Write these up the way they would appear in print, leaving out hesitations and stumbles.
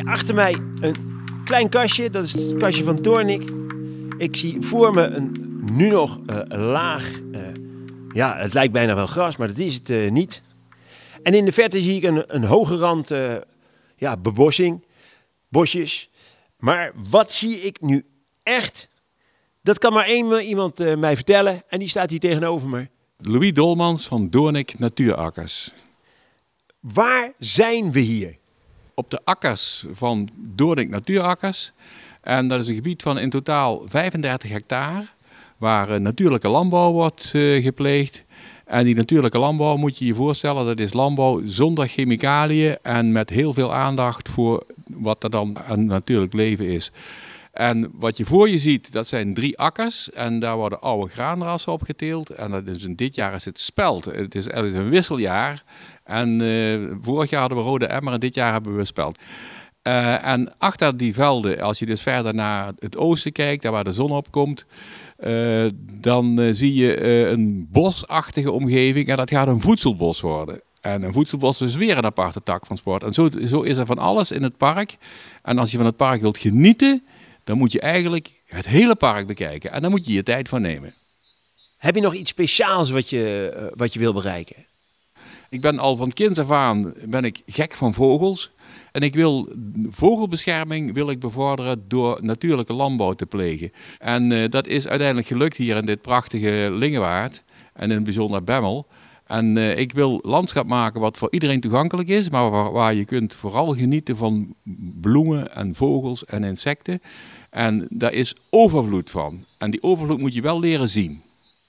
zie achter mij een klein kastje. Dat is het kastje van Doornik. Ik zie voor me een nu nog laag... het lijkt bijna wel gras, maar dat is het niet. En in de verte zie ik een hoge rand bebossing. Bosjes. Maar wat zie ik nu echt? Dat kan maar iemand mij vertellen. En die staat hier tegenover me. Louis Dolmans van Doornik Natuurakkers. Waar zijn we hier? Op de akkers van Doornik Natuurakkers. En dat is een gebied van in totaal 35 hectare. Waar natuurlijke landbouw wordt gepleegd. En die natuurlijke landbouw moet je je voorstellen, dat is landbouw zonder chemicaliën en met heel veel aandacht voor wat er dan een natuurlijk leven is. En wat je voor je ziet, dat zijn 3 akkers en daar worden oude graanrassen op geteeld. En dat is, dit jaar is het spelt. Het is een wisseljaar. En vorig jaar hadden we rode emmer en dit jaar hebben we spelt. En achter die velden, als je dus verder naar het oosten kijkt, daar waar de zon op komt, dan zie je een bosachtige omgeving en dat gaat een voedselbos worden. En een voedselbos is weer een aparte tak van sport. En zo is er van alles in het park. En als je van het park wilt genieten, dan moet je eigenlijk het hele park bekijken. En daar moet je je tijd voor nemen. Heb je nog iets speciaals wat je wil bereiken? Ik ben al van kinds af aan gek van vogels. En ik wil vogelbescherming bevorderen door natuurlijke landbouw te plegen. En dat is uiteindelijk gelukt hier in dit prachtige Lingewaard. En in het bijzonder Bemmel. En ik wil landschap maken wat voor iedereen toegankelijk is. Maar waar je kunt vooral genieten van bloemen en vogels en insecten. En daar is overvloed van. En die overvloed moet je wel leren zien.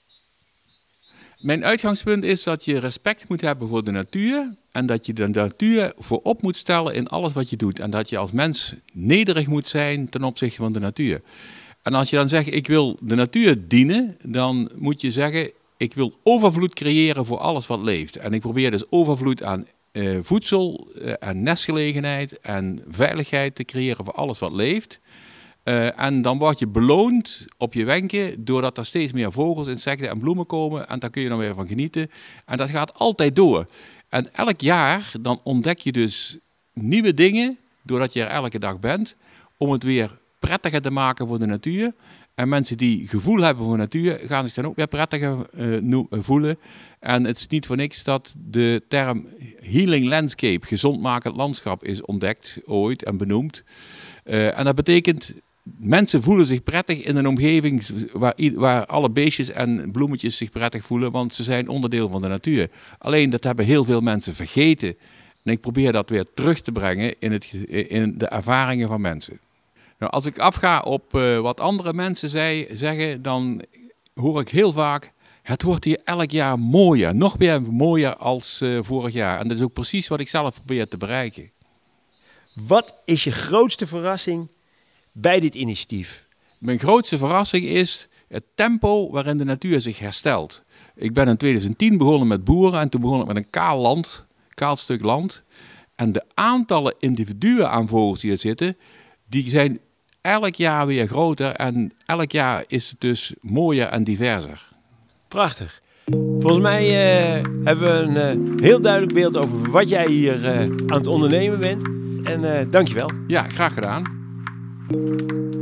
Mijn uitgangspunt is dat je respect moet hebben voor de natuur. En dat je de natuur voorop moet stellen in alles wat je doet. En dat je als mens nederig moet zijn ten opzichte van de natuur. En als je dan zegt, ik wil de natuur dienen, dan moet je zeggen, ik wil overvloed creëren voor alles wat leeft. En ik probeer dus overvloed aan voedsel en nestgelegenheid en veiligheid te creëren voor alles wat leeft. En dan word je beloond op je wenken doordat er steeds meer vogels, insecten en bloemen komen. En daar kun je dan weer van genieten. En dat gaat altijd door. En elk jaar dan ontdek je dus nieuwe dingen, doordat je er elke dag bent, om het weer prettiger te maken voor de natuur. En mensen die gevoel hebben voor natuur, gaan zich dan ook weer prettiger voelen. En het is niet voor niks dat de term healing landscape, gezondmakend landschap, is ontdekt ooit en benoemd. En dat betekent, mensen voelen zich prettig in een omgeving waar alle beestjes en bloemetjes zich prettig voelen, want ze zijn onderdeel van de natuur. Alleen dat hebben heel veel mensen vergeten. En ik probeer dat weer terug te brengen in de ervaringen van mensen. Nou, als ik afga op wat andere mensen zeggen, dan hoor ik heel vaak, het wordt hier elk jaar mooier. Nog weer mooier als vorig jaar. En dat is ook precies wat ik zelf probeer te bereiken. Wat is je grootste verrassing bij dit initiatief? Mijn grootste verrassing is het tempo waarin de natuur zich herstelt. Ik ben in 2010 begonnen met boeren en toen begon ik met een kaal stuk land. En de aantallen individuen aan vogels die er zitten, die zijn elk jaar weer groter en elk jaar is het dus mooier en diverser. Prachtig. Volgens mij hebben we een heel duidelijk beeld over wat jij hier aan het ondernemen bent. En dankjewel. Ja, graag gedaan.